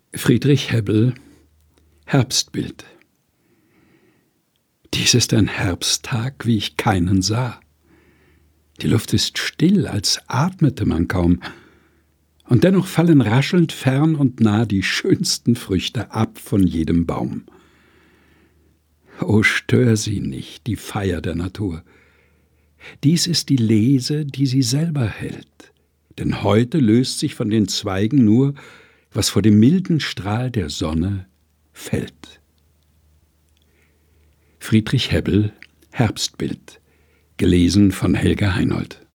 Friedrich Hebbel, Herbstbild. Dies ist ein Herbsttag, wie ich keinen sah. Die Luft ist still, als atmete man kaum, und dennoch fallen raschelnd fern und nah die schönsten Früchte ab von jedem Baum. O stör sie nicht, die Feier der Natur. Dies ist die Lese, die sie selber hält, denn heute löst sich von den Zweigen nur, was vor dem milden Strahl der Sonne fällt. Friedrich Hebbel, Herbstbild, gelesen von Helga Heinold.